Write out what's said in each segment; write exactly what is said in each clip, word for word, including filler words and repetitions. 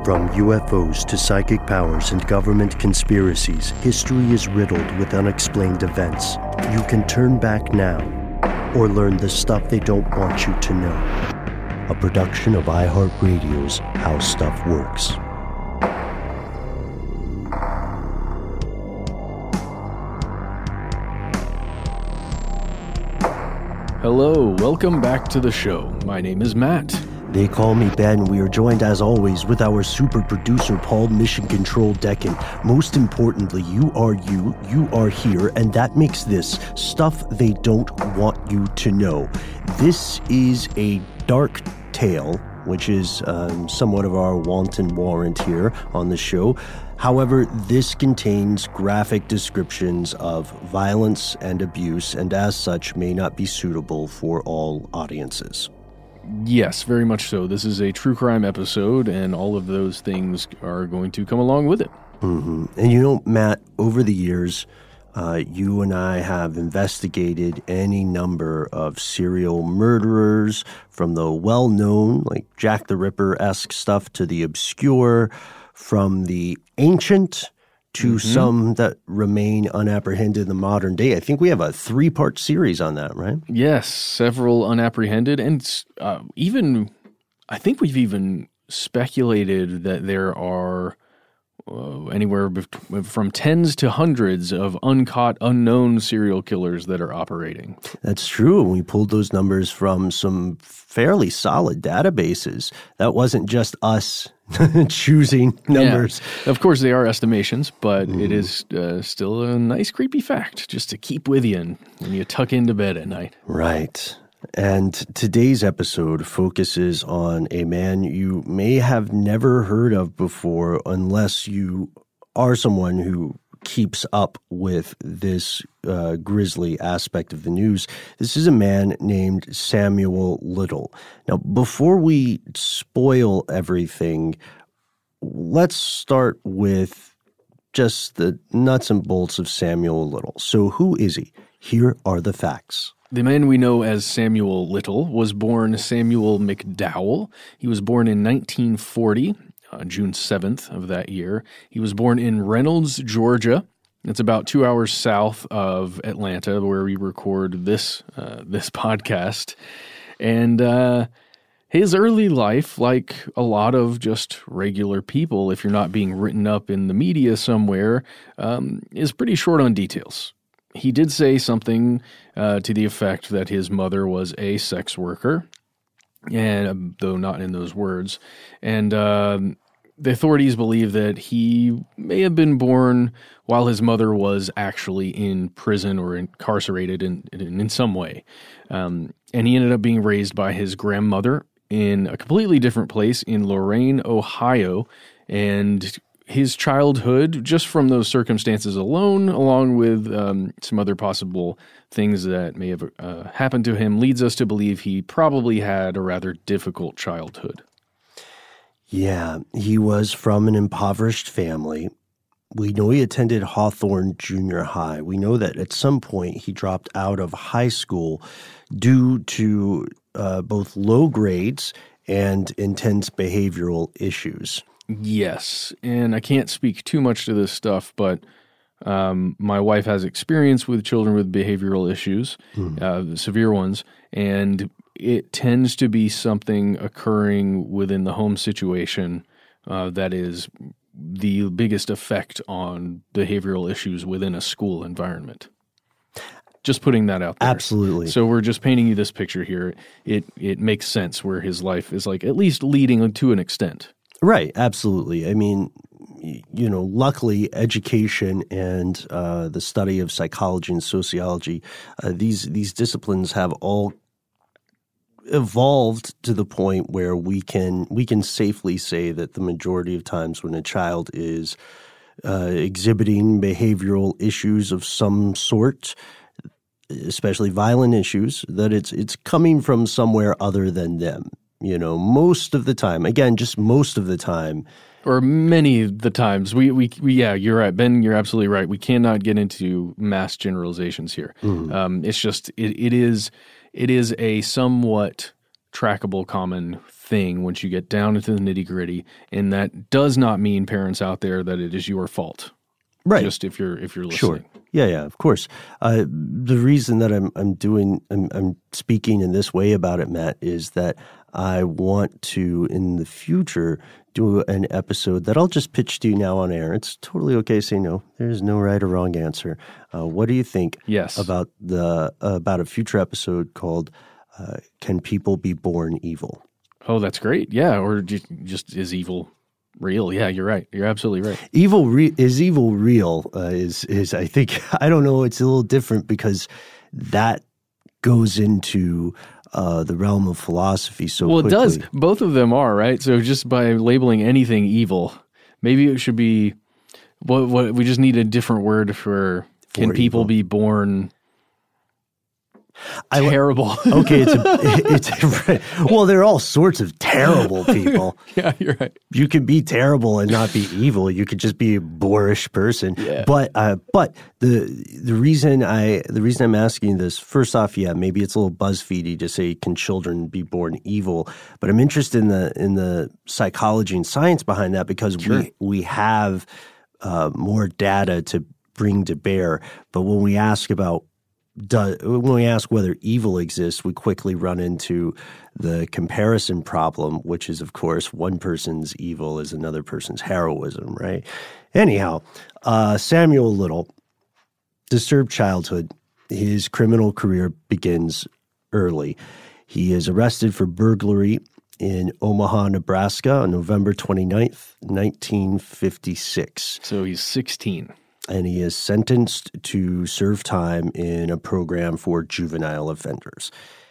From U F Os to psychic powers and government conspiracies, history is riddled with unexplained events. You can turn back now or learn the stuff they don't want you to know. A production of iHeartRadio's How Stuff Works. Hello, welcome back to the show. My name is Matt. They call me Ben. We are joined, as always, with our super producer, Paul Mission Control Deccan. Most importantly, you are you, you are here, and that makes this stuff they don't want you to know. This is a dark tale, which is um, somewhat of our wanton warrant here on the show. However, this contains graphic descriptions of violence and abuse, and as such may not be suitable for all audiences. Yes, very much so. This is a true crime episode, and all of those things are going to come along with it. Mm-hmm. And you know, Matt, over the years, uh, you and I have investigated any number of serial murderers, from the well-known, like Jack the Ripper-esque stuff, to the obscure, from the ancient to mm-hmm. some that remain unapprehended in the modern day. I think we have a three-part series on that, right? Yes, several unapprehended, and uh, even, I think we've even speculated that there are uh, anywhere from tens to hundreds of uncaught, unknown serial killers that are operating. That's true. We pulled those numbers from some fairly solid databases. That wasn't just us choosing numbers. Yeah. Of course, they are estimations, but mm. it is uh, still a nice, creepy fact just to keep with you when you tuck into bed at night. Right. And today's episode focuses on a man you may have never heard of before unless you are someone who keeps up with this uh, grisly aspect of the news. This is a man named Samuel Little. Now, before we spoil everything, let's start with just the nuts and bolts of Samuel Little. So who is he? Here are the facts. The man we know as Samuel Little was born Samuel McDowell. He was born in nineteen forty. Uh, June seventh of that year. He was born in Reynolds, Georgia. It's about two hours south of Atlanta, where we record this uh, this podcast. And uh, his early life, like a lot of just regular people, if you're not being written up in the media somewhere, um, is pretty short on details. He did say something uh, to the effect that his mother was a sex worker, and um, though not in those words. And um, the authorities believe that he may have been born while his mother was actually in prison or incarcerated in in, in some way. Um, and he ended up being raised by his grandmother in a completely different place in Lorain, Ohio. And his childhood, just from those circumstances alone, along with um, some other possible things that may have uh, happened to him, leads us to believe he probably had a rather difficult childhood. Yeah, he was from an impoverished family. We know he attended Hawthorne Junior High. We know that at some point he dropped out of high school due to uh, both low grades and intense behavioral issues. Yes, and I can't speak too much to this stuff, but um, my wife has experience with children with behavioral issues, mm. uh, severe ones, and it tends to be something occurring within the home situation uh, that is the biggest effect on behavioral issues within a school environment. Just putting that out there. Absolutely. So we're just painting you this picture here. It it makes sense where his life is like at least leading to an extent. Right, absolutely. I mean, you know, luckily education and uh, the study of psychology and sociology, uh, these these disciplines have all evolved to the point where we can we can safely say that the majority of times when a child is uh, exhibiting behavioral issues of some sort, especially violent issues, that it's it's coming from somewhere other than them. You know, most of the time, again, just most of the time. Or many of the times. We, we, we yeah, you're right. Ben, you're absolutely right. We cannot get into mass generalizations here. Mm. Um, it's just, it, it is, it is a somewhat trackable common thing once you get down into the nitty-gritty, and that does not mean, parents out there, that it is your fault. Right. Just if you're if you're listening. Sure. Yeah, yeah, of course. Uh, the reason that I'm I'm doing I'm, I'm speaking in this way about it, Matt, is that I want to in the future do an episode that I'll just pitch to you now on air. It's totally okay to say no. There's no right or wrong answer. Uh, what do you think? Yes. about the uh, about a future episode called uh, "Can People Be Born Evil?" Oh, that's great. Yeah, or just, just is evil real? Yeah, you're right. You're absolutely right. Evil re- is evil real? Uh, is is I think I don't know. It's a little different because that goes into uh, the realm of philosophy. So well, quickly. It does. Both of them are right. So just by labeling anything evil, maybe it should be what what we just need a different word for. for can people evil. be born? I, terrible. Okay, it's a, it's well, there are all sorts of terrible people. Yeah, you're right. You can be terrible and not be evil. You could just be a boorish person. Yeah. But uh, but the the reason I the reason I'm asking this, first off, yeah, maybe it's a little BuzzFeedy to say, can children be born evil? But I'm interested in the in the psychology and science behind that because Sure. we we have uh, more data to bring to bear. But when we ask about Do, when we ask whether evil exists, we quickly run into the comparison problem, which is, of course, one person's evil is another person's heroism, right? Anyhow, uh, Samuel Little, disturbed childhood. His criminal career begins early. He is arrested for burglary in Omaha, Nebraska on November twenty-ninth, nineteen fifty-six. So he's sixteen. And he is sentenced to serve time in a program for juvenile offenders.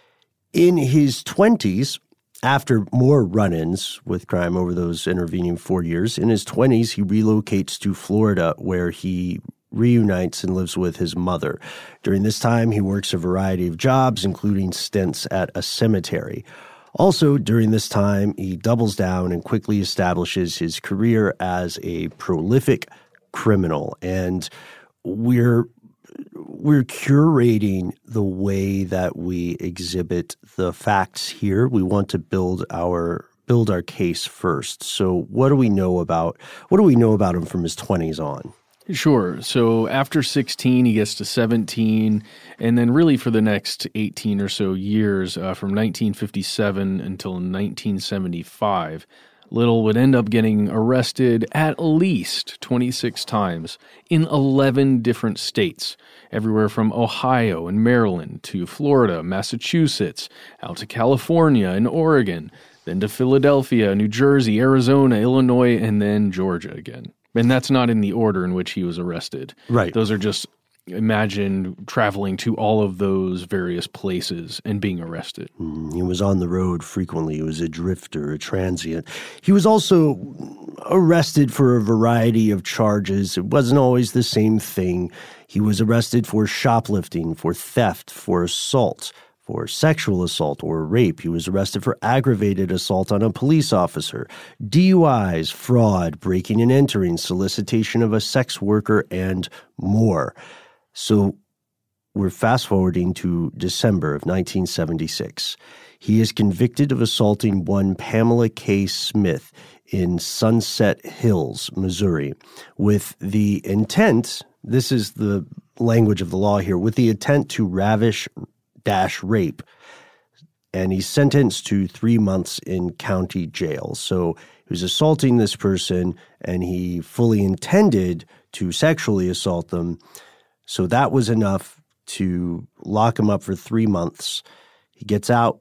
In his twenties, after more run-ins with crime over those intervening four years, in his twenties, he relocates to Florida, where he reunites and lives with his mother. During this time, he works a variety of jobs, including stints at a cemetery. Also, during this time, he doubles down and quickly establishes his career as a prolific criminal, and we're we're curating the way that we exhibit the facts here. We want to build our build our case first. So, what do we know about what do we know about him from his twenties on? Sure. So after sixteen, he gets to seventeen, and then really for the next eighteen or so years, uh, from nineteen fifty-seven until nineteen seventy-five. Little would end up getting arrested at least twenty-six times in eleven different states, everywhere from Ohio and Maryland to Florida, Massachusetts, out to California and Oregon, then to Philadelphia, New Jersey, Arizona, Illinois, and then Georgia again. And that's not in the order in which he was arrested. Right. Those are just, imagine traveling to all of those various places and being arrested. He was on the road frequently. He was a drifter, a transient. He was also arrested for a variety of charges. It wasn't always the same thing. He was arrested for shoplifting, for theft, for assault, for sexual assault or rape. He was arrested for aggravated assault on a police officer, D U Is, fraud, breaking and entering, solicitation of a sex worker, and more. So we're fast forwarding to December of nineteen seventy-six. He is convicted of assaulting one Pamela K. Smith in Sunset Hills, Missouri, with the intent, this is the language of the law here, with the intent to ravish dash rape. And he's sentenced to three months in county jail. So he was assaulting this person, and he fully intended to sexually assault them. So that was enough to lock him up for three months. He gets out.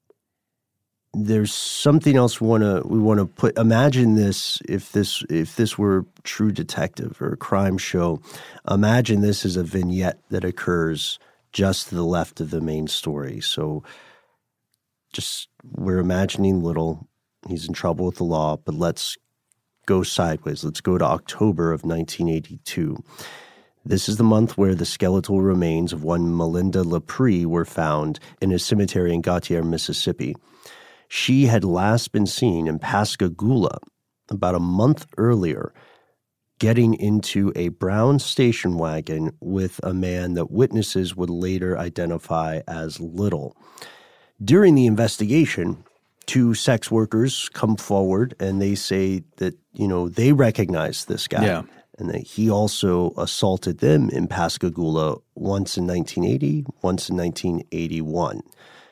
There's something else we want to we want to put. Imagine this if this if this were True Detective or a crime show. Imagine this as a vignette that occurs just to the left of the main story. So just we're imagining Little. He's in trouble with the law, but let's go sideways. Let's go to October of nineteen eighty-two. This is the month where the skeletal remains of one Melinda Lepre were found in a cemetery in Gautier, Mississippi. She had last been seen in Pascagoula about a month earlier, getting into a brown station wagon with a man that witnesses would later identify as Little. During the investigation, two sex workers come forward and they say that, you know, they recognize this guy. Yeah. And that he also assaulted them in Pascagoula once in nineteen eighty, once in nineteen eighty-one.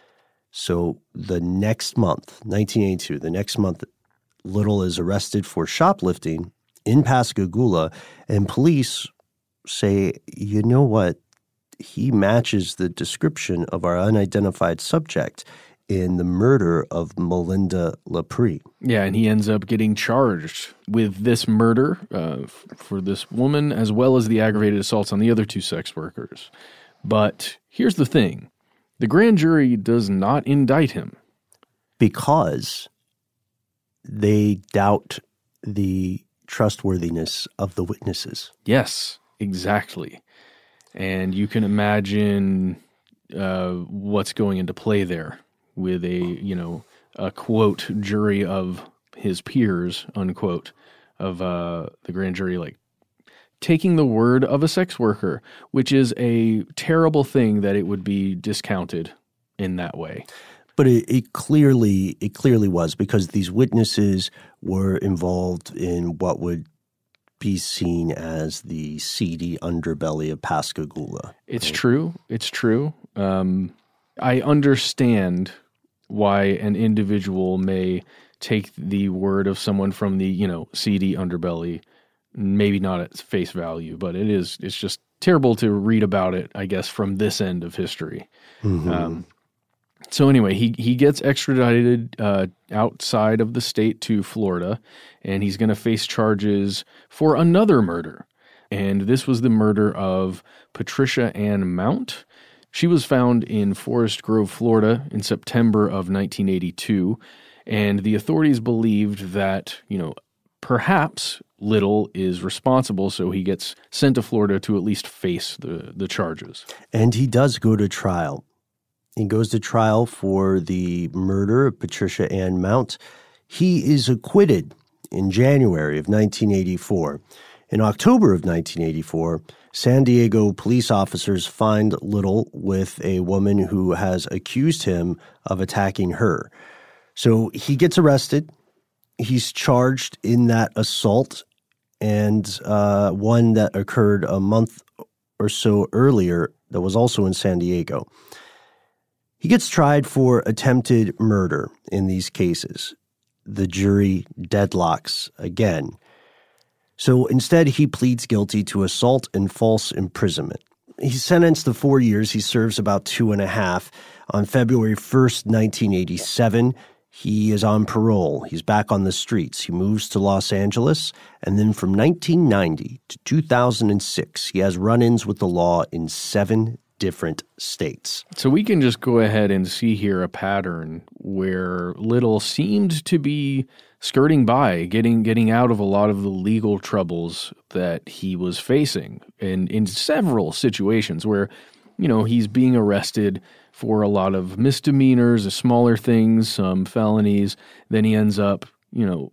So the next month, nineteen eighty-two, the next month, Little is arrested for shoplifting in Pascagoula, and police say, you know what? He matches the description of our unidentified subject in the murder of Melinda Lepre. Yeah, and he ends up getting charged with this murder uh, f- for this woman, as well as the aggravated assaults on the other two sex workers. But here's the thing. The grand jury does not indict him. Because they doubt the trustworthiness of the witnesses. Yes, exactly. And you can imagine uh, what's going into play there with a, you know, a quote jury of his peers, unquote, of uh, the grand jury, like taking the word of a sex worker, which is a terrible thing that it would be discounted in that way. But it, it clearly it clearly was, because these witnesses were involved in what would be seen as the seedy underbelly of Pascagoula. It's right? true. It's true. Um, I understand why an individual may take the word of someone from the, you know, seedy underbelly, maybe not at face value, but it is, it's just terrible to read about it, I guess, from this end of history. Mm-hmm. Um, so anyway, he, he gets extradited uh, outside of the state to Florida, and he's going to face charges for another murder. And this was the murder of Patricia Ann Mount. She was found in Forest Grove, Florida in September of nineteen eighty-two, and the authorities believed that, you know, perhaps Little is responsible, so he gets sent to Florida to at least face the, the charges. And he does go to trial. He goes to trial for the murder of Patricia Ann Mount. He is acquitted in January of nineteen eighty-four. In October of nineteen eighty-four, San Diego police officers find Little with a woman who has accused him of attacking her. So he gets arrested. He's charged in that assault, and uh, one that occurred a month or so earlier that was also in San Diego. He gets tried for attempted murder in these cases. The jury deadlocks again. So instead, he pleads guilty to assault and false imprisonment. He's sentenced to four years. He serves about two and a half. On February first, nineteen eighty-seven, he is on parole. He's back on the streets. He moves to Los Angeles. And then from nineteen ninety to two thousand six, he has run-ins with the law in seven different states. So we can just go ahead and see here a pattern where Little seemed to be skirting by, getting getting out of a lot of the legal troubles that he was facing in, in several situations where, you know, he's being arrested for a lot of misdemeanors, smaller things, some felonies. Then he ends up, you know,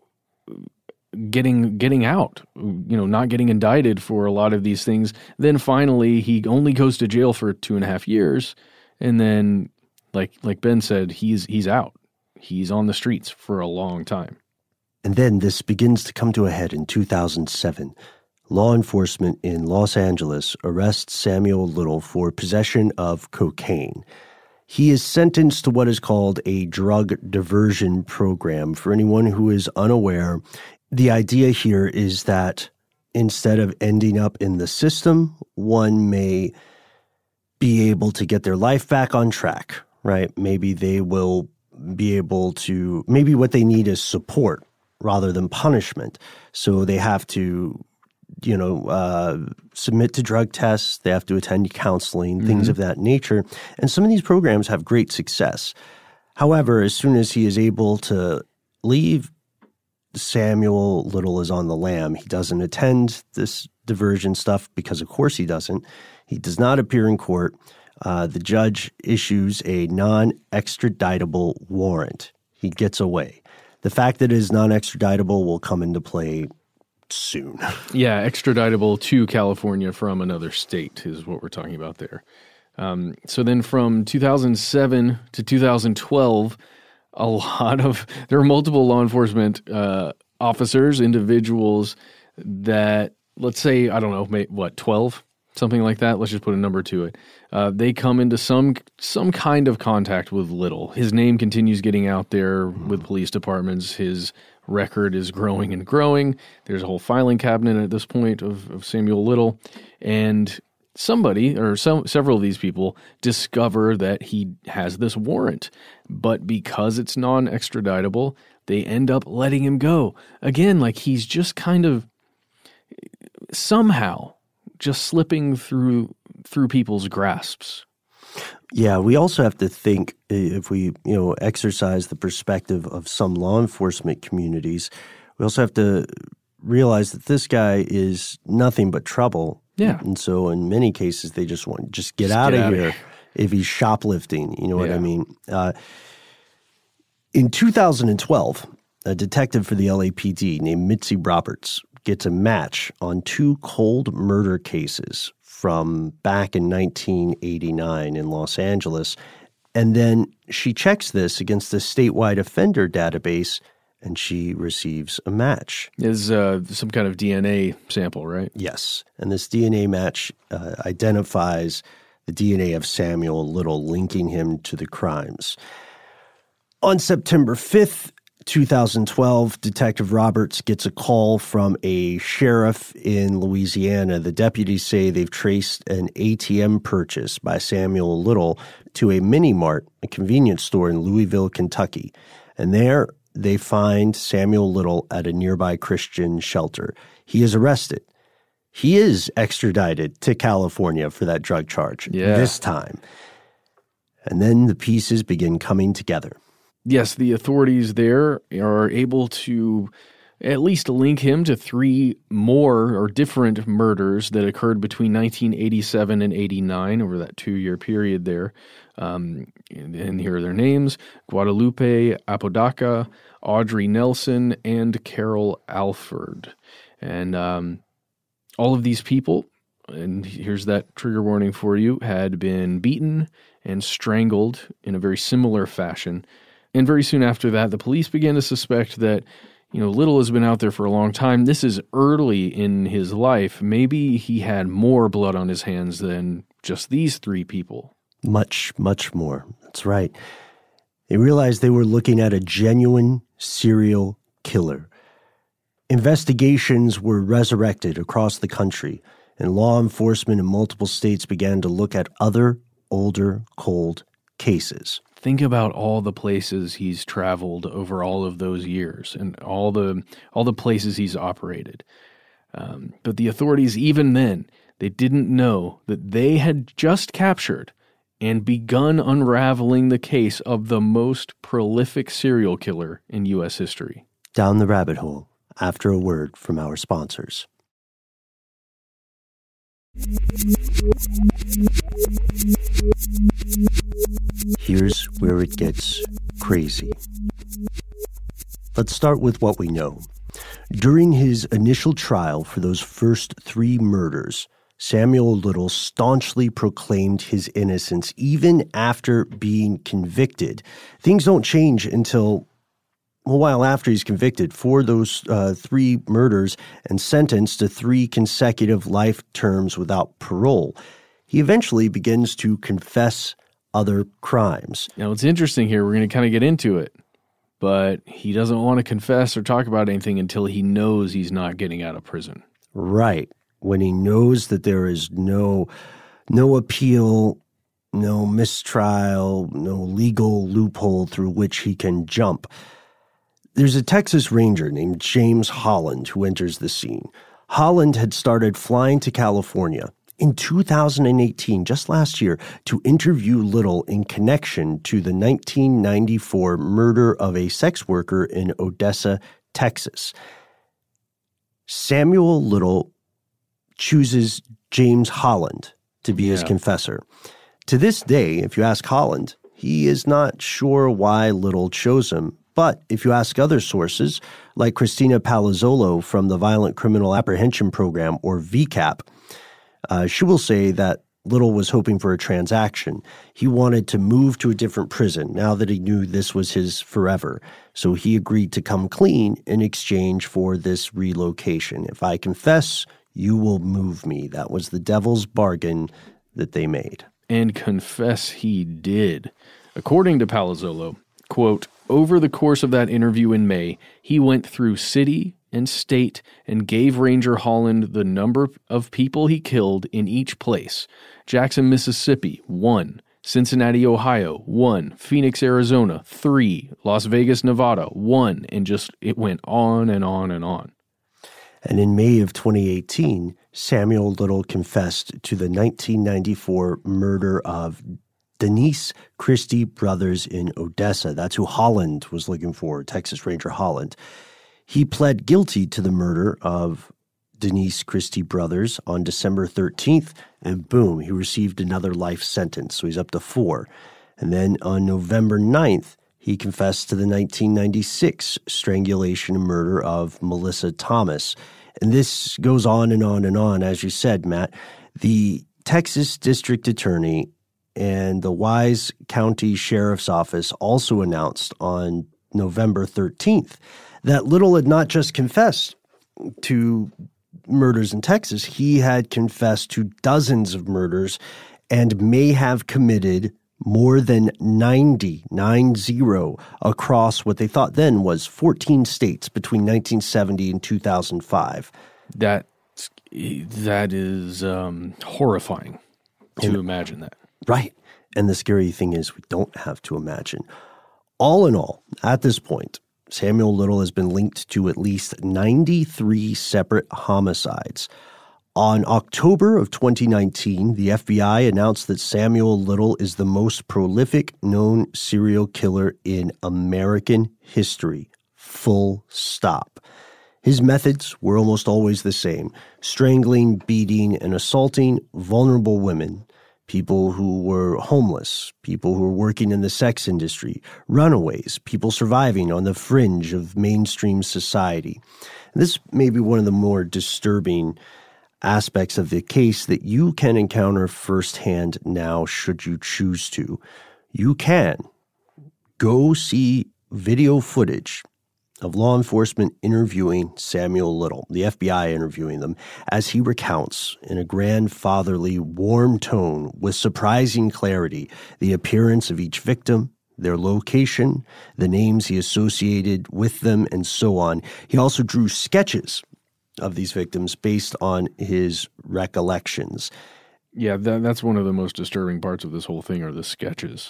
getting getting out, you know, not getting indicted for a lot of these things. Then finally, he only goes to jail for two and a half years. And then, like like Ben said, he's he's out. He's on the streets for a long time. And then this begins to come to a head in two thousand seven. Law enforcement in Los Angeles arrests Samuel Little for possession of cocaine. He is sentenced to what is called a drug diversion program. For anyone who is unaware, the idea here is that instead of ending up in the system, one may be able to get their life back on track, right? Maybe they will be able to, maybe what they need is support rather than punishment. So they have to, you know, uh, submit to drug tests. They have to attend counseling, mm-hmm. things of that nature. And some of these programs have great success. However, as soon as he is able to leave, Samuel Little is on the lam. He doesn't attend this diversion stuff because, of course, he doesn't. He does not appear in court. Uh, the judge issues a non-extraditable warrant. He gets away. The fact that it is non-extraditable will come into play soon. Yeah, extraditable to California from another state is what we're talking about there. Um, so then from two thousand seven to two thousand twelve, a lot of, there are multiple law enforcement uh, officers, individuals that, let's say, I don't know, may, what, twelve? Something like that. Let's just put a number to it. Uh, they come into some some kind of contact with Little. His name continues getting out there with police departments. His record is growing and growing. There's a whole filing cabinet at this point of, of Samuel Little. And somebody, or some several of these people, discover that he has this warrant. But because it's non-extraditable, they end up letting him go. Again, like he's just kind of somehow just slipping through through people's grasps. Yeah, we also have to think, if we, you know, exercise the perspective of some law enforcement communities, we also have to realize that this guy is nothing but trouble. Yeah. And so in many cases, they just want, just get Just out get of out of here here. if he's shoplifting. You know what Yeah. I mean? Uh, in two thousand twelve, a detective for the L A P D named Mitzi Roberts gets a match on two cold murder cases from back in nineteen eighty-nine in Los Angeles. And then she checks this against the statewide offender database, and she receives a match. Is uh, some kind of D N A sample, right? Yes. And this D N A match uh, identifies the D N A of Samuel Little, linking him to the crimes. On September fifth, two thousand twelve, Detective Roberts gets a call from a sheriff in Louisiana. The deputies say they've traced an A T M purchase by Samuel Little to a mini mart, a convenience store in Louisville, Kentucky. And there they find Samuel Little at a nearby Christian shelter. He is arrested. He is extradited to California for that drug charge Yeah. this time. And then the pieces begin coming together. Yes, the authorities there are able to at least link him to three more or different murders that occurred between nineteen eighty-seven and eighty-nine over that two-year period there. Um, and, and here are their names: Guadalupe Apodaca, Audrey Nelson, and Carol Alford. And um, all of these people, and here's that trigger warning for you, had been beaten and strangled in a very similar fashion. And very soon after that, the police began to suspect that, you know, Little has been out there for a long time. This is early in his life. Maybe he had more blood on his hands than just these three people. Much, much more. That's right. They realized they were looking at a genuine serial killer. Investigations were resurrected across the country, and law enforcement in multiple states began to look at other, older, cold cases. Think about all the places he's traveled over all of those years and all the all the places he's operated. Um, but the authorities, even then, they didn't know that they had just captured and begun unraveling the case of the most prolific serial killer in U S history. Down the rabbit hole after a word from our sponsors. Here's where it gets crazy. Let's start with what we know. During his initial trial for those first three murders, Samuel Little staunchly proclaimed his innocence even after being convicted. Things don't change until a while after he's convicted for those uh, three murders and sentenced to three consecutive life terms without parole. He eventually begins to confess other crimes. Now, it's interesting here. We're going to kind of get into it, but he doesn't want to confess or talk about anything until he knows he's not getting out of prison. Right. When he knows that there is no, no appeal, no mistrial, no legal loophole through which he can jump. There's a Texas Ranger named James Holland who enters the scene. Holland had started flying to California in two thousand eighteen, just last year, to interview Little in connection to the nineteen ninety-four murder of a sex worker in Odessa, Texas. Samuel Little chooses James Holland to be his Yeah. confessor. To this day, if you ask Holland, he is not sure why Little chose him. But if you ask other sources, like Christina Palazzolo from the Violent Criminal Apprehension Program, or V CAP, uh, she will say that Little was hoping for a transaction. He wanted to move to a different prison now that he knew this was his forever. So he agreed to come clean in exchange for this relocation. If I confess, you will move me. That was the devil's bargain that they made. And confess he did. According to Palazzolo, quote, over the course of that interview in May, he went through city and state and gave Ranger Holland the number of people he killed in each place. Jackson, Mississippi, one. Cincinnati, Ohio, one. Phoenix, Arizona, three. Las Vegas, Nevada, one. And just, it went on and on and on. And in May of twenty eighteen, Samuel Little confessed to the nineteen ninety-four murder of Denise Christie Brothers in Odessa. That's who Holland was looking for, Texas Ranger Holland. He pled guilty to the murder of Denise Christie Brothers on December thirteenth, and boom, he received another life sentence. So he's up to four. And then on November ninth, he confessed to the nineteen ninety-six strangulation and murder of Melissa Thomas. And this goes on and on and on. As you said, Matt, the Texas District Attorney and the Wise County Sheriff's Office also announced on November thirteenth that Little had not just confessed to murders in Texas, he had confessed to dozens of murders and may have committed more than ninety, nine zero, across what they thought then was fourteen states between nineteen seventy and two thousand five. That, that is um, horrifying to and, imagine that. Right. And the scary thing is we don't have to imagine. All in all, at this point, Samuel Little has been linked to at least ninety-three separate homicides. On October of twenty nineteen, the F B I announced that Samuel Little is the most prolific known serial killer in American history. Full stop. His methods were almost always the same: strangling, beating, and assaulting vulnerable women, people who were homeless, people who were working in the sex industry, runaways, people surviving on the fringe of mainstream society. And this may be one of the more disturbing aspects of the case that you can encounter firsthand now should you choose to. You can go see video footage of law enforcement interviewing Samuel Little, the F B I interviewing them, as he recounts in a grandfatherly, warm tone with surprising clarity the appearance of each victim, their location, the names he associated with them, and so on. He also drew sketches of these victims based on his recollections. Yeah, that, that's one of the most disturbing parts of this whole thing are the sketches.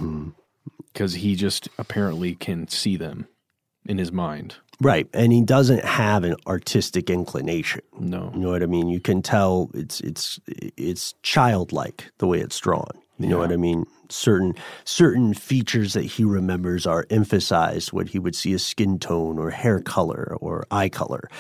Because mm-hmm. he just apparently can see them in his mind. Right, and he doesn't have an artistic inclination. No. You know what I mean? You can tell it's it's it's childlike the way it's drawn. You yeah. know what I mean? Certain certain features that he remembers are emphasized when he would see a skin tone or hair color or eye color.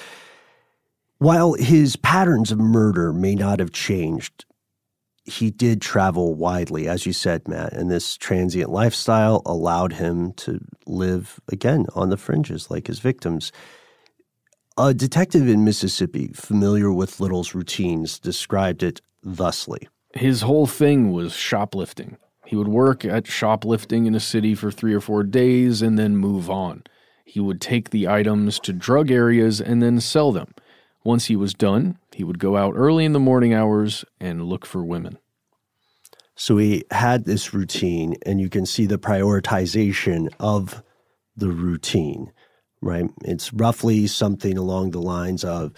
While his patterns of murder may not have changed, he did travel widely, as you said, Matt, and this transient lifestyle allowed him to live, again, on the fringes like his victims. A detective in Mississippi, familiar with Little's routines, described it thusly. His whole thing was shoplifting. He would work at shoplifting in a city for three or four days and then move on. He would take the items to drug areas and then sell them. Once he was done, he would go out early in the morning hours and look for women. So he had this routine, and you can see the prioritization of the routine, right? It's roughly something along the lines of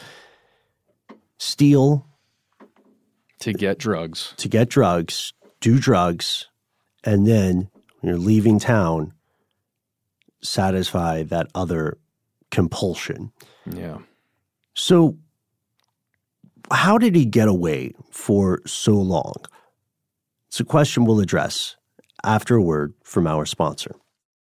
steal. To get drugs. To get drugs, do drugs, and then when you're leaving town, satisfy that other compulsion. Yeah. So how did he get away for so long? It's a question we'll address after a word from our sponsor.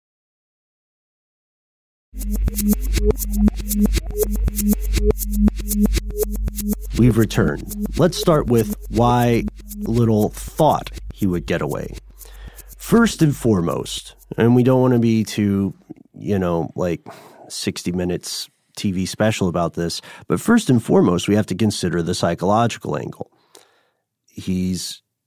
We've returned. Let's start with why Little thought he would get away. First and foremost, and we don't want to be too, you know, like sixty minutes T V special about this, but first and foremost, we have to consider the psychological angle. He's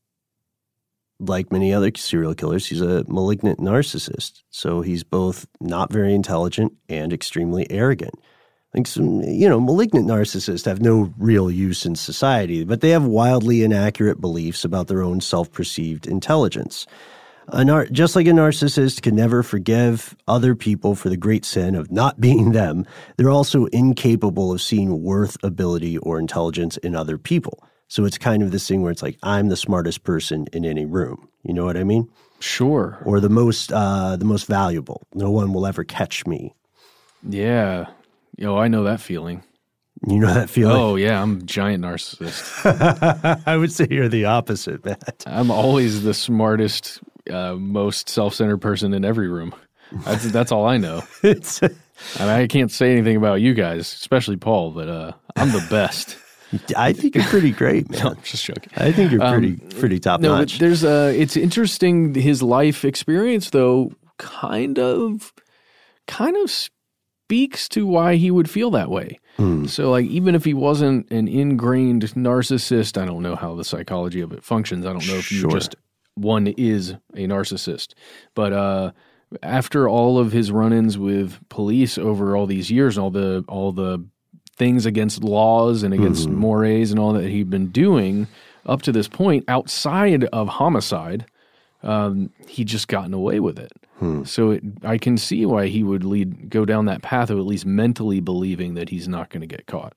like many other serial killers, he's a malignant narcissist. So he's both not very intelligent and extremely arrogant. Like some, you know, malignant narcissists have no real use in society, but they have wildly inaccurate beliefs about their own self-perceived intelligence. A nar- just like a narcissist can never forgive other people for the great sin of not being them, they're also incapable of seeing worth, ability, or intelligence in other people. So it's kind of this thing where it's like, I'm the smartest person in any room. You know what I mean? Sure. Or the most, uh, the most valuable. No one will ever catch me. Yeah. Yo, I know that feeling. You know that feeling? Oh, yeah. I'm a giant narcissist. I would say you're the opposite, Matt. I'm always the smartest, uh, most self-centered person in every room. That's, that's all I know. It's, I mean, I can't say anything about you guys, especially Paul, but uh, I'm the best. I think you're pretty great, man. No, I'm just joking. I think you're pretty, um, pretty top no, notch. But there's uh, it's interesting. His life experience, though, kind of, kind of speaks to why he would feel that way. Mm. So, like, even if he wasn't an ingrained narcissist, I don't know how the psychology of it functions. I don't know if you Sure. just one is a narcissist, but uh, after all of his run-ins with police over all these years, and all the all the things against laws and against mm-hmm. mores and all that he'd been doing up to this point outside of homicide, um, he'd just gotten away with it. Hmm. So it, I can see why he would lead go down that path of at least mentally believing that he's not going to get caught.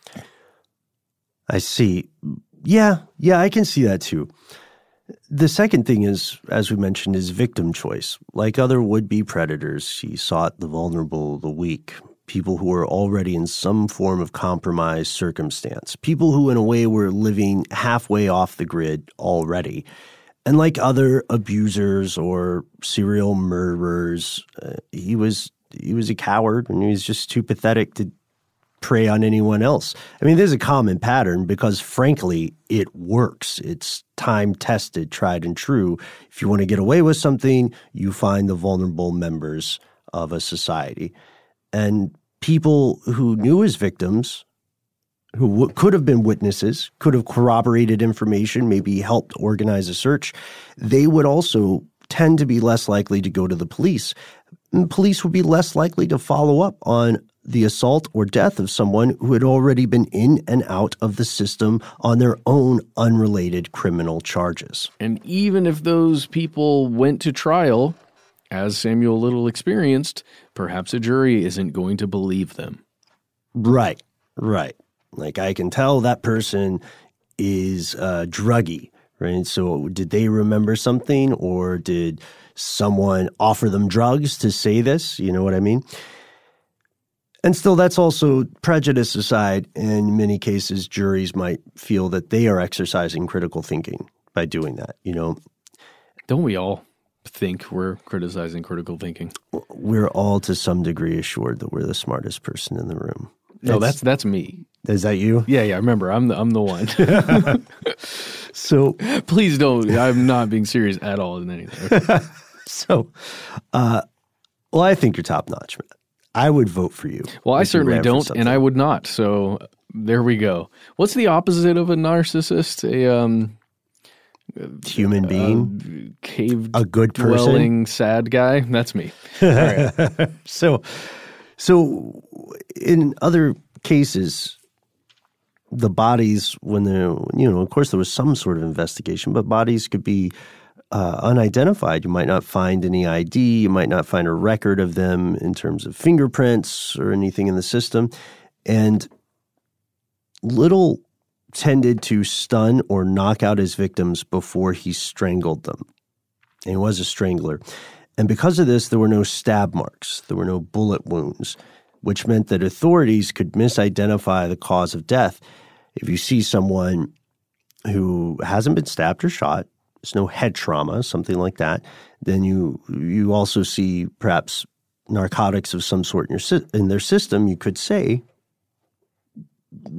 I see. Yeah, yeah, I can see that too. The second thing is, as we mentioned, is victim choice. Like other would-be predators, he sought the vulnerable, the weak, people who were already in some form of compromised circumstance, people who in a way were living halfway off the grid already. And like other abusers or serial murderers, uh, he was he was a coward and he was just too pathetic to prey on anyone else. I mean, there's a common pattern because, frankly, it works. It's time-tested, tried and true. If you want to get away with something, you find the vulnerable members of a society. And people who knew his victims, who w- could have been witnesses, could have corroborated information, maybe helped organize a search, they would also tend to be less likely to go to the police. And police would be less likely to follow up on the assault or death of someone who had already been in and out of the system on their own unrelated criminal charges. And even if those people went to trial, as Samuel Little experienced, perhaps a jury isn't going to believe them. Right, right. Like, I can tell that person is a druggie, right? So did they remember something, or did someone offer them drugs to say this? You know what I mean? And still, that's also prejudice aside. In many cases, juries might feel that they are exercising critical thinking by doing that, you know? Don't we all think we're criticizing critical thinking? We're all to some degree assured that we're the smartest person in the room. No, that's that's me. Is that you? Yeah, yeah. Remember, I'm the I'm the one. So please don't. I'm not being serious at all in anything. so, uh, well, I think you're top notch, man. I would vote for you. Well, I certainly don't, and I would not. So there we go. What's the opposite of a narcissist? A um, human being, a cave, a good person, dwelling, sad guy. That's me. All right. so, so in other cases, the bodies, when they're, you know, of course, there was some sort of investigation, but bodies could be Uh, unidentified. You might not find any I D. You might not find a record of them in terms of fingerprints or anything in the system. And Little tended to stun or knock out his victims before he strangled them. And he was a strangler. And because of this, there were no stab marks. There were no bullet wounds, which meant that authorities could misidentify the cause of death. If you see someone who hasn't been stabbed or shot, there's no head trauma, something like that, then you you also see perhaps narcotics of some sort in your in their system. You could say,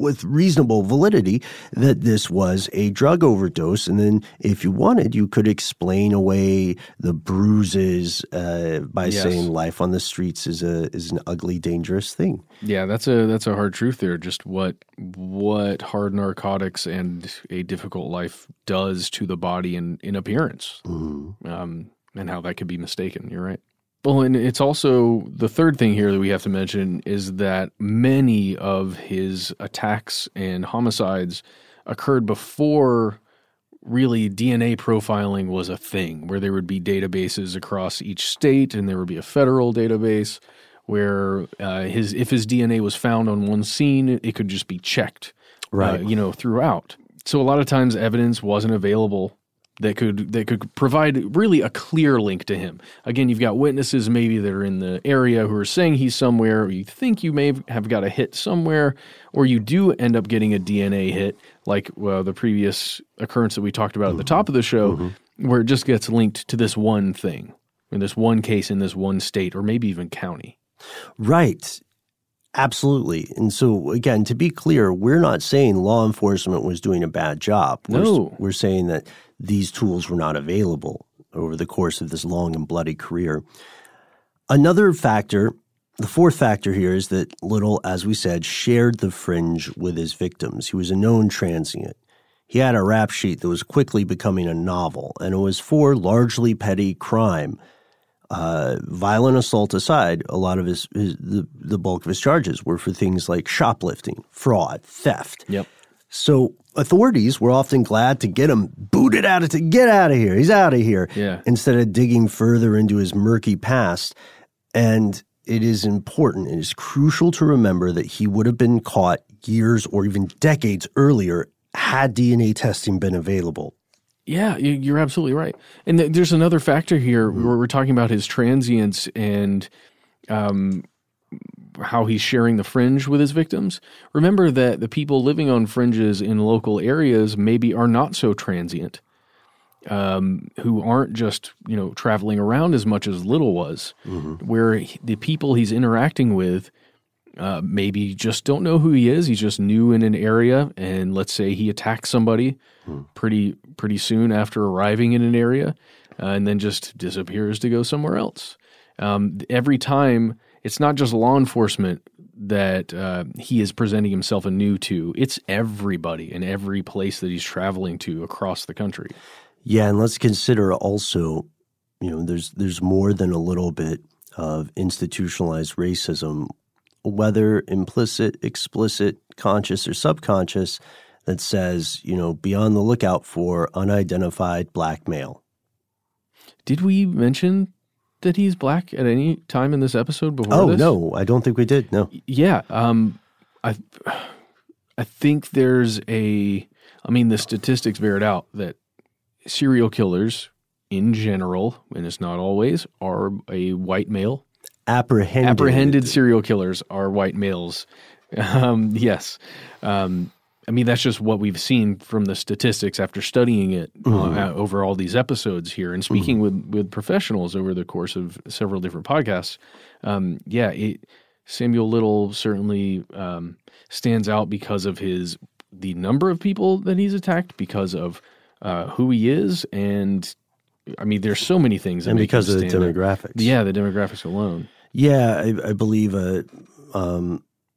with reasonable validity that this was a drug overdose. And then if you wanted, you could explain away the bruises uh, by yes. saying life on the streets is a is an ugly, dangerous thing. Yeah, that's a that's a hard truth there. Just what what hard narcotics and a difficult life does to the body in, in appearance, mm-hmm. um, and how that could be mistaken. You're right. Well, and it's also the third thing here that we have to mention is that many of his attacks and homicides occurred before really D N A profiling was a thing, where there would be databases across each state and there would be a federal database where uh, his if his D N A was found on one scene, it could just be checked, right? Uh, you know, throughout. So a lot of times evidence wasn't available that could that could provide really a clear link to him. Again, you've got witnesses maybe that are in the area who are saying he's somewhere, or you think you may have got a hit somewhere, or you do end up getting a D N A hit, like well, the previous occurrence that we talked about mm-hmm. at the top of the show, mm-hmm. where it just gets linked to this one thing, in this one case in this one state, or maybe even county. Right. Absolutely. And so, again, to be clear, we're not saying law enforcement was doing a bad job. We're, no. We're saying that these tools were not available over the course of this long and bloody career. Another factor, the fourth factor here, is that Little, as we said, shared the fringe with his victims. He was a known transient. He had a rap sheet that was quickly becoming a novel, and it was for largely petty crime. Uh, violent assault aside, a lot of his, his the, the bulk of his charges were for things like shoplifting, fraud, theft. Yep. So authorities were often glad to get him booted out of to get out of here. He's out of here. Yeah. Instead of digging further into his murky past. And it is important, it is crucial to remember that he would have been caught years or even decades earlier had D N A testing been available. Yeah, you're absolutely right. And there's another factor here where we're talking about his transience and um, how he's sharing the fringe with his victims. Remember that the people living on fringes in local areas maybe are not so transient, um, who aren't just, you know, traveling around as much as Little was, mm-hmm. where he, the people he's interacting with uh, maybe just don't know who he is. He's just new in an area, and let's say he attacks somebody hmm. pretty pretty soon after arriving in an area, uh, and then just disappears to go somewhere else. Um, every time, it's not just law enforcement that uh, he is presenting himself anew to. It's everybody in every place that he's traveling to across the country. Yeah, and let's consider also, you know, there's there's more than a little bit of institutionalized racism, whether implicit, explicit, conscious, or subconscious, that says, you know, be on the lookout for unidentified black male. Did we mention that he's black at any time in this episode before oh, this? Oh, no, I don't think we did, no. Yeah, um, I, I think there's a, I mean, the statistics bear it out that serial killers in general, and it's not always, are a white male. Apprehended. Apprehended serial killers are white males. Um, yes. Um, I mean, that's just what we've seen from the statistics after studying it mm-hmm. uh, over all these episodes here and speaking mm-hmm. with, with professionals over the course of several different podcasts. Um, yeah, it, Samuel Little certainly um, stands out because of his the number of people that he's attacked, because of uh, who he is, and I mean, there's so many things. That and make because of the stand demographics. Out. Yeah, the demographics alone. Yeah, I, I believe uh, um,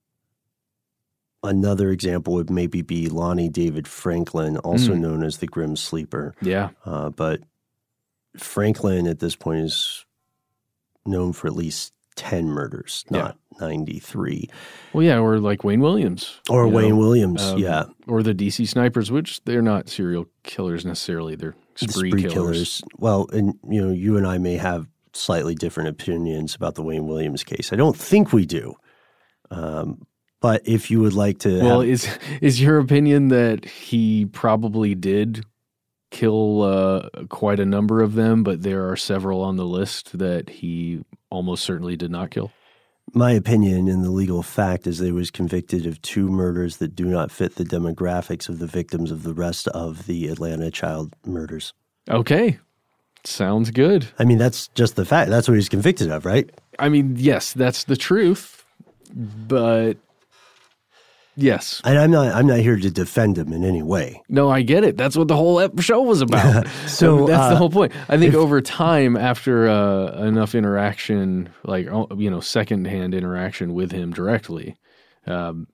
another example would maybe be Lonnie David Franklin, also mm. known as the Grim Sleeper. Yeah. Uh, but Franklin at this point is known for at least ten murders, not yeah. ninety-three. Well, yeah, or like Wayne Williams. Or Wayne know, Williams, um, yeah. Or the D C Snipers, which they're not serial killers necessarily. They're spree, spree killers. killers. Well, and you know, you and I may have slightly different opinions about the Wayne Williams case. I don't think we do. Um, but if you would like to Well, have, is is your opinion that he probably did kill uh, quite a number of them, but there are several on the list that he almost certainly did not kill? My opinion and the legal fact is that he was convicted of two murders that do not fit the demographics of the victims of the rest of the Atlanta child murders. Okay. Sounds good. I mean, that's just the fact. That's what he's convicted of, right? I mean, yes, that's the truth, but Yes. And I'm not I'm not here to defend him in any way. No, I get it. That's what the whole ep- show was about. So, that's uh, the whole point. I think if, over time, after uh, enough interaction, like, you know, secondhand interaction with him directly. Um,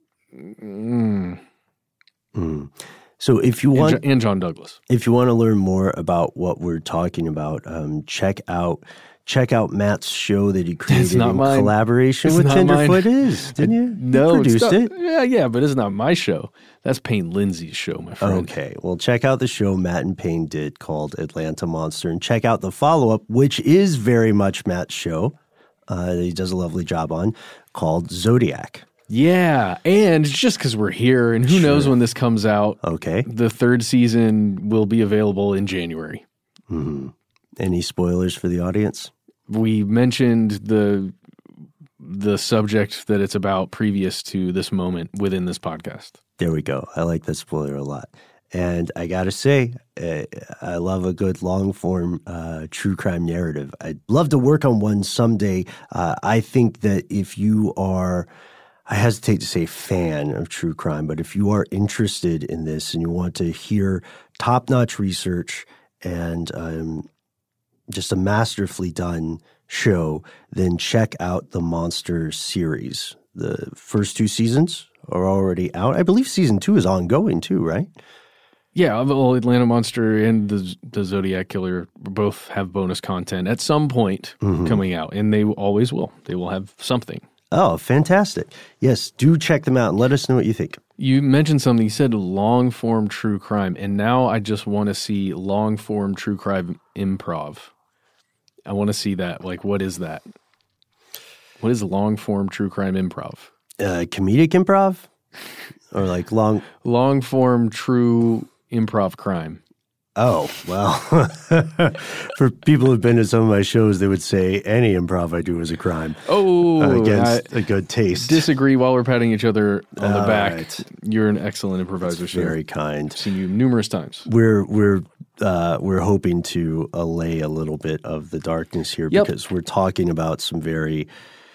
mm, mm. So if you want, and, and John Douglas, if you want to learn more about what we're talking about, um, check out check out Matt's show that he created in mine. collaboration it's with Tenderfoot. Mine. Is didn't you? No, you produced not, it. Yeah, yeah, but it's not my show. That's Payne Lindsay's show, my friend. Okay, well, check out the show Matt and Payne did called Atlanta Monster, and check out the follow up, which is very much Matt's show. Uh, that he does a lovely job on, called Zodiac. Yeah, and just because we're here, and who sure. knows when this comes out. Okay. The third season will be available in January. Mm-hmm. Any spoilers for the audience? We mentioned the the subject that it's about previous to this moment within this podcast. There we go. I like that spoiler a lot. And I got to say, uh, I love a good long-form uh, true crime narrative. I'd love to work on one someday. Uh, I think that if you are, I hesitate to say fan of true crime, but if you are interested in this and you want to hear top-notch research and um, just a masterfully done show, then check out the Monster series. The first two seasons are already out. I believe season two is ongoing too, right? Yeah, well, Atlanta Monster and the, the Zodiac Killer both have bonus content at some point mm-hmm. coming out, and they always will. They will have something. Oh, fantastic. Yes, do check them out and let us know what you think. You mentioned something. You said long-form true crime, and now I just want to see long-form true crime improv. I want to see that. Like, what is that? What is long-form true crime improv? Uh, comedic improv? Or like long... Long-form true improv crime. Oh, well, for people who've been to some of my shows, they would say any improv I do is a crime. Oh, uh, against I a good taste. Disagree while we're patting each other on the All back. Right. You're an excellent improviser. That's very kind. I've seen you numerous times. We're we're uh, we're hoping to allay a little bit of the darkness here yep. because we're talking about some very.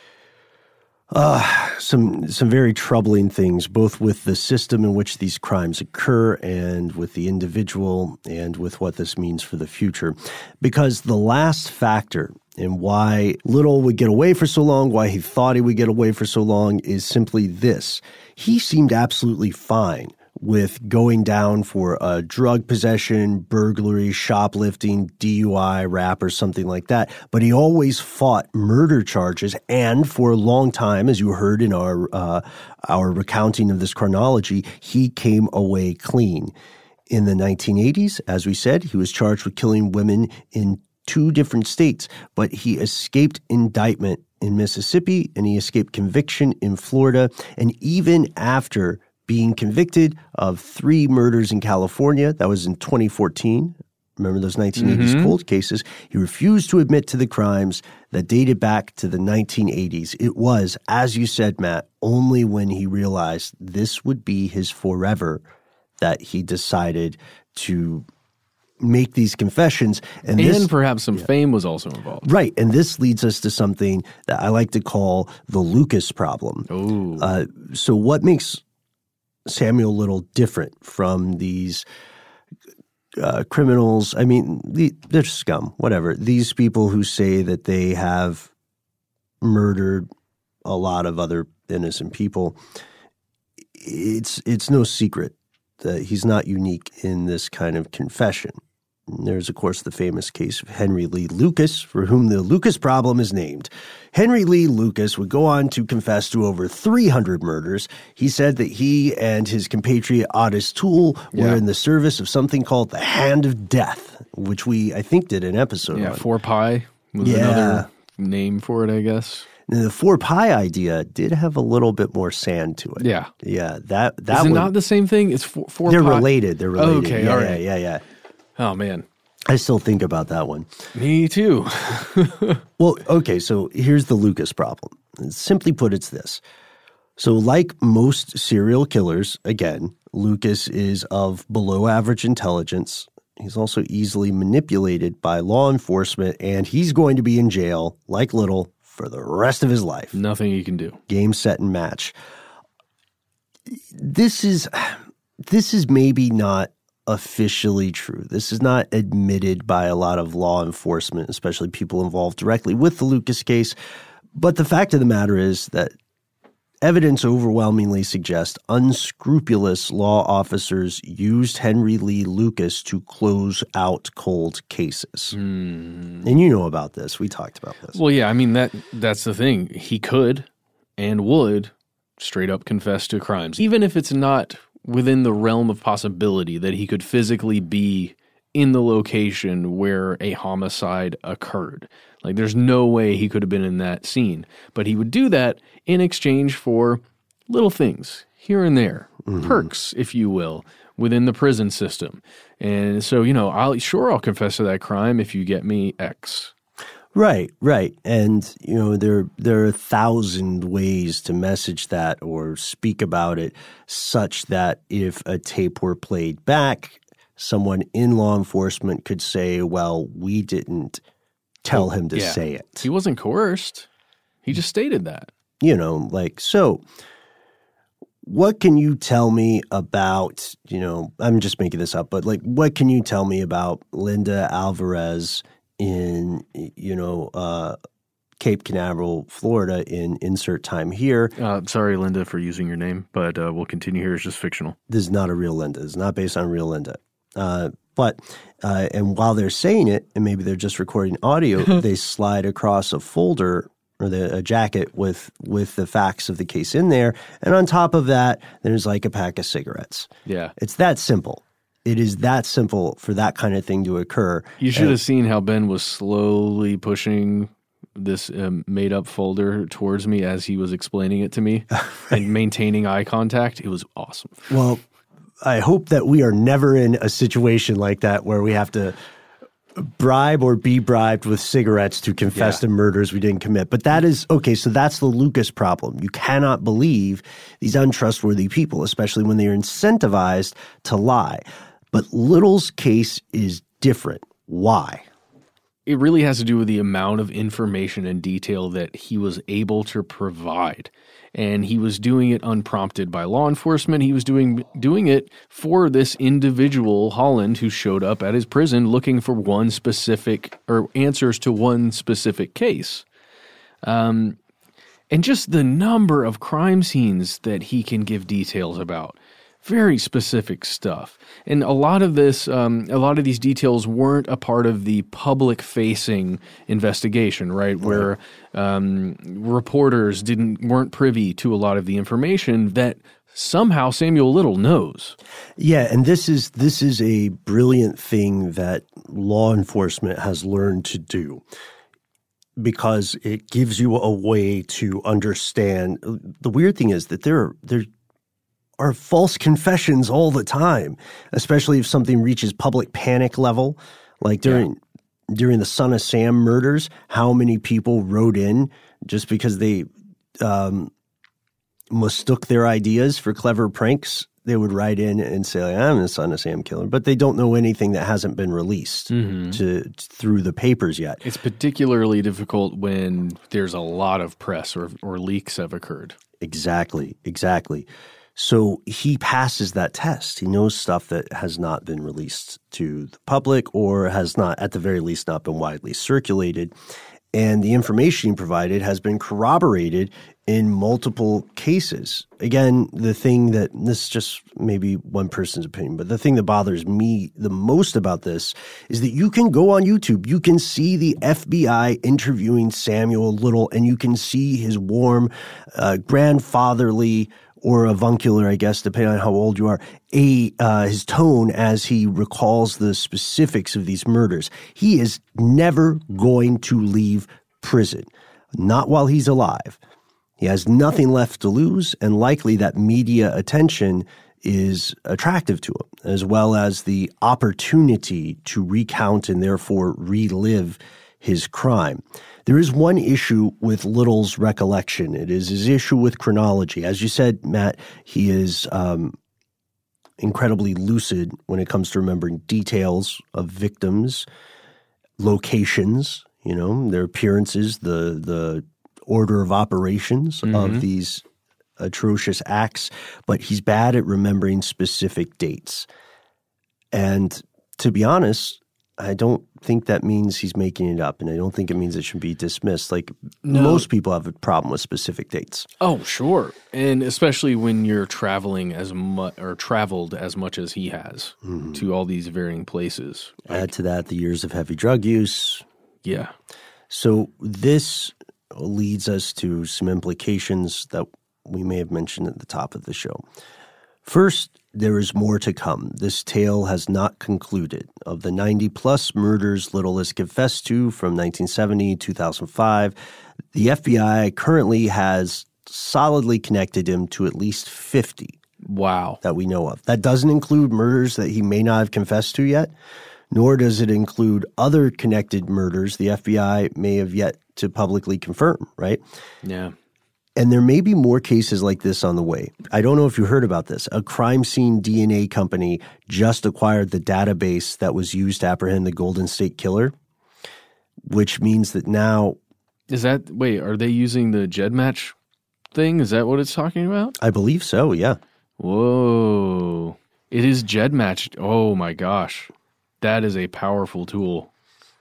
Uh, some some very troubling things, both with the system in which these crimes occur and with the individual and with what this means for the future. Because the last factor in why Little would get away for so long, why he thought he would get away for so long, is simply this. He seemed absolutely fine with going down for a drug possession, burglary, shoplifting, D U I, rap, or something like that. But he always fought murder charges, and for a long time, as you heard in our uh, our recounting of this chronology, he came away clean. In the nineteen eighties, as we said, he was charged with killing women in two different states, but he escaped indictment in Mississippi, and he escaped conviction in Florida, and even after being convicted of three murders in California. That was in twenty fourteen. Remember those nineteen eighties mm-hmm. cold cases? He refused to admit to the crimes that dated back to the nineteen eighties. It was, as you said, Matt, only when he realized this would be his forever that he decided to make these confessions. And, and this, perhaps some yeah. fame was also involved. Right. And this leads us to something that I like to call the Lucas problem. Oh. Uh, so what makes Samuel Little different from these uh, criminals? I mean, the, they're scum, whatever. These people who say that they have murdered a lot of other innocent people. It's it's no secret that he's not unique in this kind of confession. There's, of course, the famous case of Henry Lee Lucas, for whom the Lucas problem is named. Henry Lee Lucas would go on to confess to over three hundred murders. He said that he and his compatriot Otis Toole were yeah. in the service of something called the Hand of Death, which we, I think, did an episode yeah, on. Four Pi was yeah. another name for it, I guess. Now, the four pi idea did have a little bit more sand to it. Yeah. Yeah. That, that Is it one, not the same thing? It's four, four They're pi? related. They're related. Okay, yeah, all right. Yeah, yeah, yeah. Oh, man. I still think about that one. Me too. Well, okay, so here's the Lucas problem. Simply put, it's this. So like most serial killers, again, Lucas is of below average intelligence. He's also easily manipulated by law enforcement, and he's going to be in jail, like Little, for the rest of his life. Nothing you can do. Game, set, and match. this is this is maybe not officially true. This is not admitted by a lot of law enforcement, especially people involved directly with the Lucas case. But the fact of the matter is that evidence overwhelmingly suggests unscrupulous law officers used Henry Lee Lucas to close out cold cases. Mm. And you know about this. We talked about this. Well, yeah, I mean, that that's the thing. He could and would straight up confess to crimes, even if it's not within the realm of possibility that he could physically be in the location where a homicide occurred. Like, there's no way he could have been in that scene. But he would do that in exchange for little things here and there, mm-hmm. perks, if you will, within the prison system. And so, you know, I'll sure I'll confess to that crime if you get me X. Right, right. And, you know, there there are a thousand ways to message that or speak about it such that if a tape were played back, someone in law enforcement could say, well, we didn't tell him to yeah. say it. He wasn't coerced. He just stated that. You know, like, so what can you tell me about, you know, I'm just making this up, but like, what can you tell me about Linda Alvarez in, you know, uh, Cape Canaveral, Florida, in insert time here? Uh, sorry, Linda, for using your name, but uh, we'll continue here. It's just fictional. This is not a real Linda. It's not based on real Linda. Uh, but, uh, and while they're saying it, and maybe they're just recording audio, they slide across a folder or the, a jacket with, with the facts of the case in there. And on top of that, there's like a pack of cigarettes. Yeah. It's that simple. It is that simple for that kind of thing to occur. You should and, have seen how Ben was slowly pushing this um, made-up folder towards me as he was explaining it to me and maintaining eye contact. It was awesome. Well, I hope that we are never in a situation like that where we have to bribe or be bribed with cigarettes to confess yeah. to murders we didn't commit. But that is, okay, so that's the Lucas problem. You cannot believe these untrustworthy people, especially when they are incentivized to lie. But Little's case is different. Why? It really has to do with the amount of information and detail that he was able to provide. And he was doing it unprompted by law enforcement. He was doing doing it for this individual, Holland, who showed up at his prison looking for one specific, or answers to one specific case. Um, and just the number of crime scenes that he can give details about. Very specific stuff. And a lot of this, um, a lot of these details weren't a part of the public-facing investigation, right? right. Where um, reporters didn't weren't privy to a lot of the information that somehow Samuel Little knows. Yeah, and this is this is a brilliant thing that law enforcement has learned to do, because it gives you a way to understand. The weird thing is that there there. are false confessions all the time, especially if something reaches public panic level. Like during yeah. during the Son of Sam murders, how many people wrote in just because they um, mistook their ideas for clever pranks? They would write in and say, like, I'm the Son of Sam killer, but they don't know anything that hasn't been released mm-hmm. to, to through the papers yet. It's particularly difficult when there's a lot of press or, or leaks have occurred. Exactly, exactly. So he passes that test. He knows stuff that has not been released to the public or has not, at the very least, not been widely circulated. And the information he provided has been corroborated in multiple cases. Again, the thing that, this is just maybe one person's opinion, but the thing that bothers me the most about this is that you can go on YouTube, you can see the F B I interviewing Samuel Little, and you can see his warm, uh, grandfatherly, or avuncular, I guess, depending on how old you are, a uh, his tone as he recalls the specifics of these murders. He is never going to leave prison, not while he's alive. He has nothing left to lose, and likely that media attention is attractive to him, as well as the opportunity to recount and therefore relive his crime. There is one issue with Little's recollection. It is his issue with chronology. As you said, Matt, he is um, incredibly lucid when it comes to remembering details of victims, locations, you know, their appearances, the the order of operations mm-hmm. of these atrocious acts, but he's bad at remembering specific dates. And to be honest, I don't think that means he's making it up, and I don't think it means it should be dismissed. Like, no. Most people have a problem with specific dates. Oh, sure. And especially when you're traveling as much or traveled as much as he has mm-hmm. to all these varying places. Add like, to that the years of heavy drug use. Yeah. So this leads us to some implications that we may have mentioned at the top of the show. First, there is more to come. This tale has not concluded. Of the ninety-plus murders Little has confessed to from nineteen seventy to two thousand five, the F B I currently has solidly connected him to at least fifty. Wow. That we know of. That doesn't include murders that he may not have confessed to yet, nor does it include other connected murders the F B I may have yet to publicly confirm, right? Yeah. And there may be more cases like this on the way. I don't know if you heard about this. A crime scene D N A company just acquired the database that was used to apprehend the Golden State Killer, which means that now... Is that... Wait, are they using the GEDmatch thing? Is that what it's talking about? I believe so, yeah. Whoa. It is GEDmatch. Oh, my gosh. That is a powerful tool.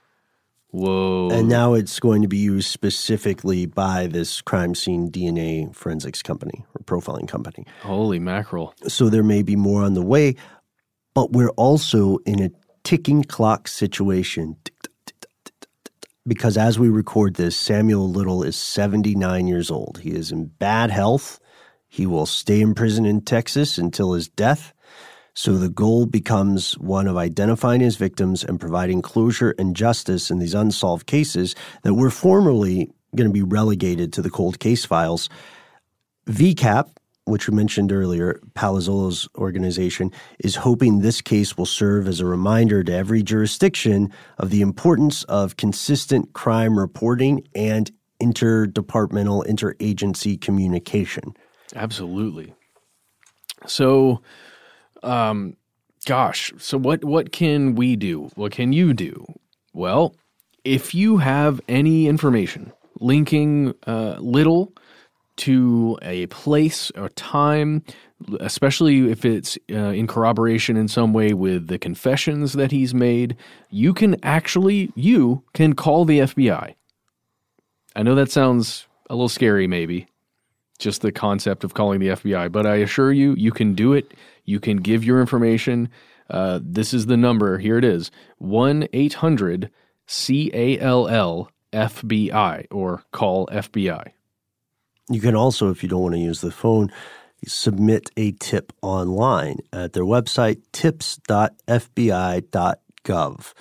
Whoa. And now it's going to be used specifically by this crime scene D N A forensics company or profiling company. Holy mackerel. So there may be more on the way, but we're also in a ticking clock situation because as we record this, Samuel Little is seventy-nine years old. He is in bad health. He will stay in prison in Texas until his death. So the goal becomes one of identifying his victims and providing closure and justice in these unsolved cases that were formerly going to be relegated to the cold case files. V CAP, which we mentioned earlier, Palazzolo's organization, is hoping this case will serve as a reminder to every jurisdiction of the importance of consistent crime reporting and interdepartmental, interagency communication. Absolutely. So... Um, gosh, so what, what can we do? What can you do? Well, if you have any information linking uh, Little to a place or time, especially if it's uh, in corroboration in some way with the confessions that he's made, you can actually, you can call the F B I. I know that sounds a little scary maybe, just the concept of calling the F B I, but I assure you, you can do it. You can give your information. Uh, this is the number. Here it is. one eight hundred C A L L F B I or call F B I. You can also, if you don't want to use the phone, submit a tip online at their website, tips dot f b i dot gov.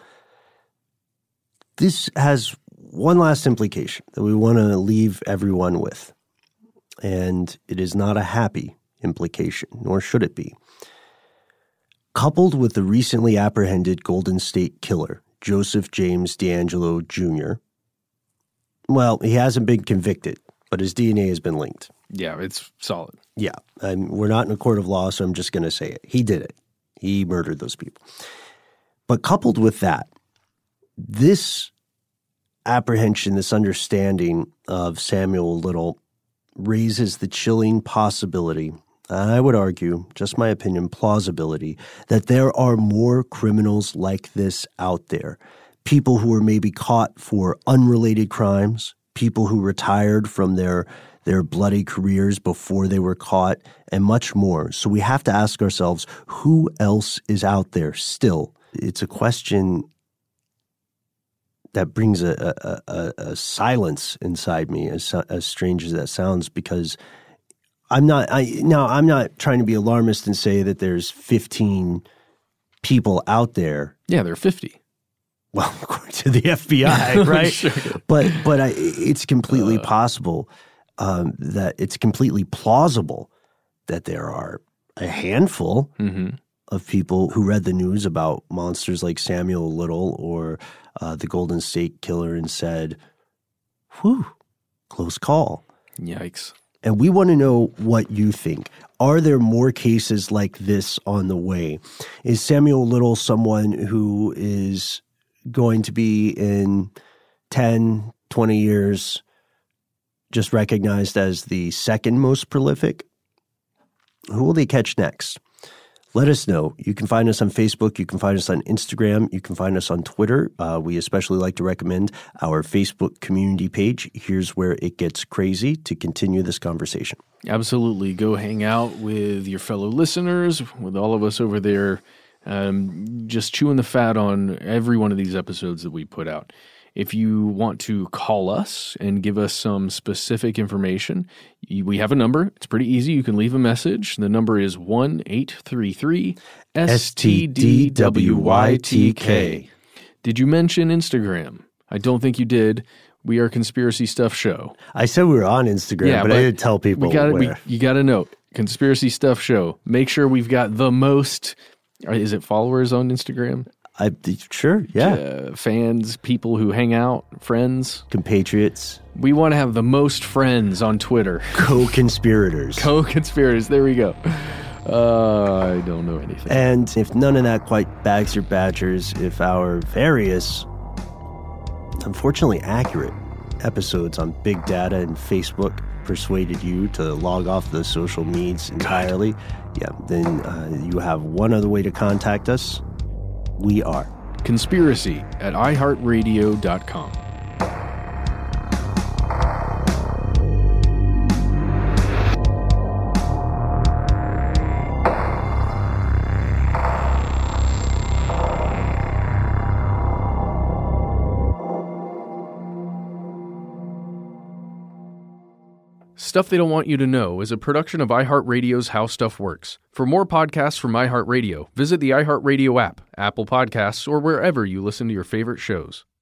This has one last implication that we want to leave everyone with, and it is not a happy implication, nor should it be. Coupled with the recently apprehended Golden State Killer, Joseph James DeAngelo Junior, well, he hasn't been convicted, but his D N A has been linked. Yeah, it's solid. Yeah, and we're not in a court of law, so I'm just going to say it. He did it. He murdered those people. But coupled with that, this apprehension, this understanding of Samuel Little raises the chilling possibility, and I would argue, just my opinion, plausibility, that there are more criminals like this out there. People who were maybe caught for unrelated crimes, people who retired from their their bloody careers before they were caught, and much more. So we have to ask ourselves, who else is out there still? It's a question that brings a, a, a, a silence inside me, as as strange as that sounds, because I'm not. I now I'm not trying to be alarmist and say that there's fifteen people out there. Yeah, there are fifty. Well, according to the F B I, right? Sure. But but I, it's completely uh, possible um, that it's completely plausible that there are a handful mm-hmm. of people who read the news about monsters like Samuel Little or uh, the Golden State Killer and said, "Whew, close call." Yikes. And we want to know what you think. Are there more cases like this on the way? Is Samuel Little someone who is going to be in ten, twenty years just recognized as the second most prolific Who will they catch next? Let us know. You can find us on Facebook. You can find us on Instagram. You can find us on Twitter. Uh, we especially like to recommend our Facebook community page. Here's where it gets crazy to continue this conversation. Absolutely. Go hang out with your fellow listeners, with all of us over there, um, just chewing the fat on every one of these episodes that we put out. If you want to call us and give us some specific information, we have a number. It's pretty easy. You can leave a message. The number is one eight three three S T D W Y T K. Did you mention Instagram? I don't think you did. We are Conspiracy Stuff Show. I said we were on Instagram, yeah, but, but I didn't tell people we gotta, where. We, you got to know, Conspiracy Stuff Show. Make sure we've got the most, is it followers on Instagram? I, sure, yeah. Uh, fans, people who hang out, friends. Compatriots. We want to have the most friends on Twitter. Co-conspirators. Co-conspirators, there we go. Uh, I don't know anything. And if none of that quite bags your badgers, if our various, unfortunately accurate, episodes on big data and Facebook persuaded you to log off the social medias entirely, God. yeah, then uh, you have one other way to contact us. We are Conspiracy at i heart radio dot com. Stuff They Don't Want You to Know is a production of iHeartRadio's How Stuff Works. For more podcasts from iHeartRadio, visit the iHeartRadio app, Apple Podcasts, or wherever you listen to your favorite shows.